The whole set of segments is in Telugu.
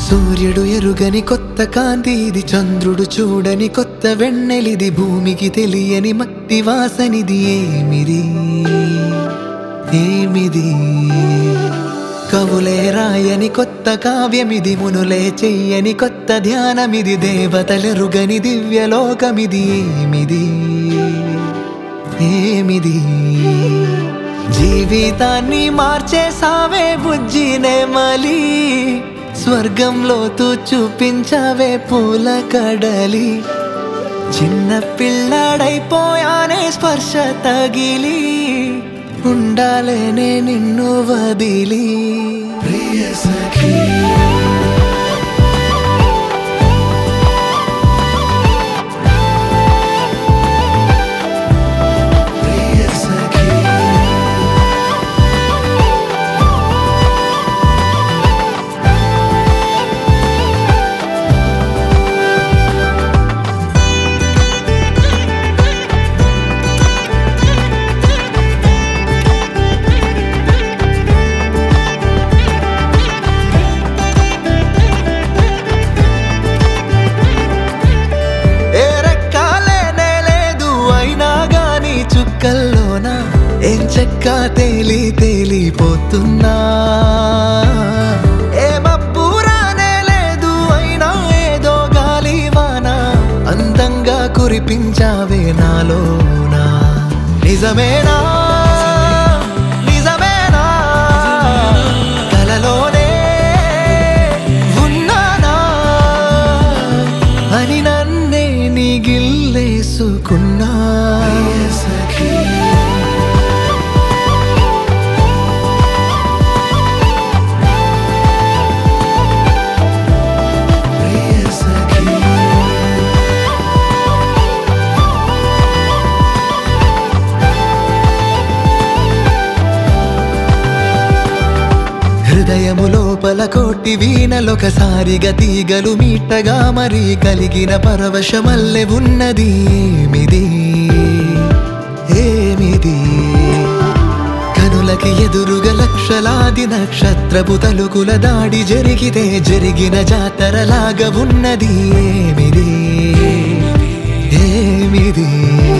సూర్యుడు ఎరుగని కొత్త కాంతి ఇది, చంద్రుడు చూడని కొత్త వెన్నెలిది, భూమికి తెలియని మట్టి వాసనిది. ఏమిది ఏమిది? కవులే రాయని కొత్త కావ్యమిది, మునులే చెయ్యని కొత్త ధ్యానమిది, దేవతలెరుగని దివ్యలోకమిది. ఏమిది ఏమిది? జీవితాన్ని మార్చేసావే బుజ్జినే మలి, స్వర్గంలో చూపించావే పూల కడలి. చిన్న పిల్లాడైపోయానే స్పర్శ తగిలి, ఉండాలేనే నిన్ను వదిలి. ప్రియ సఖీ కల్లోనా ఏం చక్కా తేలి తేలిపోతున్నా, ఏ మబ్బురానే లేదు అయినా ఏదో గాలివాన అందంగా కురిపించావే నాలోనా. నిజమేనా నిజమేనా కలలోనే ఉన్నానా అని నన్నే నీ గిల్లేసుకున్నా. హృదయము లోపల కోటి వీణలొకసారిగా తీగలు మీటగా మరి కలిగిన పరవశమల్లె ఉన్నది. ఏమిది ఏమిది? కనులకి ఎదురుగా లక్షలాది నక్షత్రపు తలుకుల దాడి జరిగితే జరిగిన జాతరలాగా ఉన్నది. ఏమిది ఏమిది?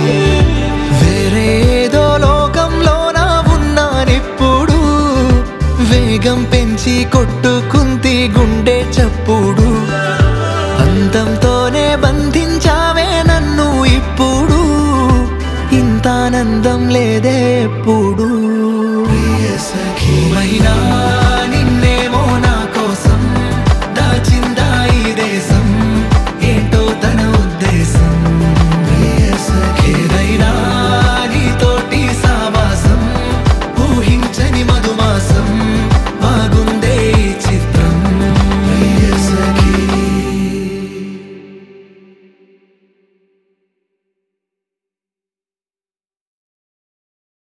వేరేదో లోకంలోనా ఉన్నానిప్పుడు, వేగం పెంచి కొట్టుకుంది గుండె చప్పుడు, అంతంతోనే బంధించావే నన్ను ఇప్పుడు, ఇంత ఆనందం లేదే ఎప్పుడు.